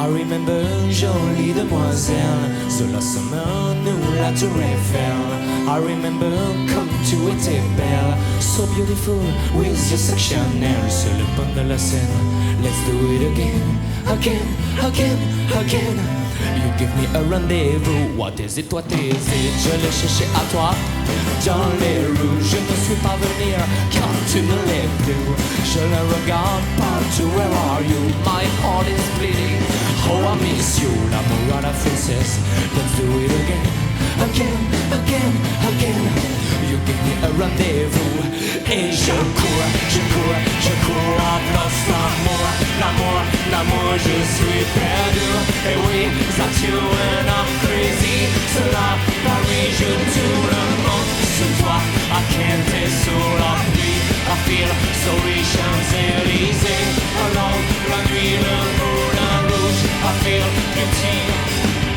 remember, jolie demoiselle, The Last Summer, nous la Tour Eiffel. I remember, comme tu étais belle, so beautiful with your sectionnel. C'est le pont de la scène, let's do it again, again, again, again. You give me a rendez-vous, what is it, je l'ai cherché à toi, dans les rues, je ne suis pas venir, quand tu ne l'es plus, je le regarde partout, where are you, my heart is bleeding, oh I miss you, l'amour à la princesse, let's do it again, again, again, again, you give me a rendez-vous, et je cours après l'amour, l'amour, l'amour, je suis perdu, et oui, that's you and I'm crazy, cela, Paris, je tourne le monde sur toi, I can't être sous la pluie, I feel sorry, Champs-Élysées, alone, la nuit, le moulin rouge, I feel guilty.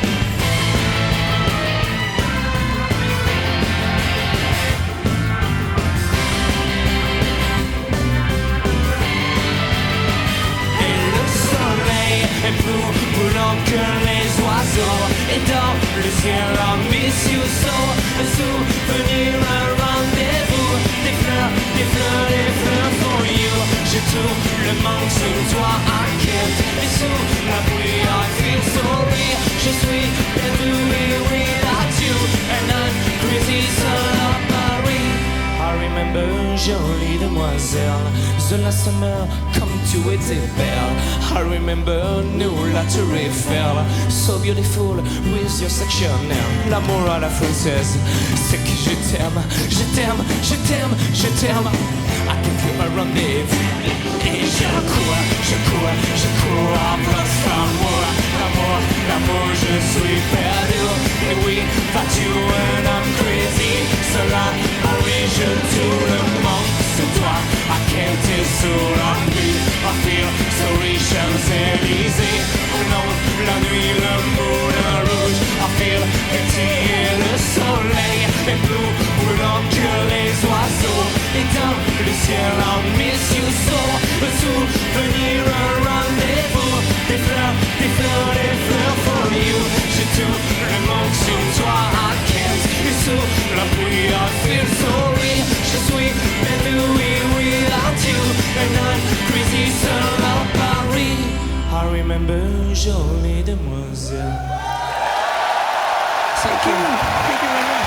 Et plus brûlant que les oiseaux, et dans le ciel I miss you so, un souvenir, un rendez-vous, des fleurs, des fleurs, des fleurs for you. J'ai tout le monde sur toi, I can't, et sous la pluie I feel sorry, je suis perdu without you, and I'm crazy seul à Paris. I remember, jolie demoiselle, The Last Summer, comme tu étais belle. I remember, nous la Tour Eiffel, so beautiful with your sectionnel. L'amour à la française, c'est que je t'aime, je t'aime, je t'aime, je t'aime. I can feel my rendez-vous, et je cours après l'amour, l'amour, l'amour, je suis perdu. Et oui, that's you and I'm crazy, cela, ah oui, je tourne le monde sur toi, I can't être sous la pluie, I feel sorry, Champs-Élysées, non, la nuit, le moulin rouge, I feel guilty et le soleil est plus brûlant que les oiseaux, et dans le ciel I miss you so, un souvenir, un rendez-vous, des fleurs, des fleurs, des fleurs for you, j'ai tout le monde sur toi, I can't, et sous la pluie I feel sorry, je suis perdu without you, and I'm crazy seul à Paris. I remember, jolie demoiselle. Thank you very much.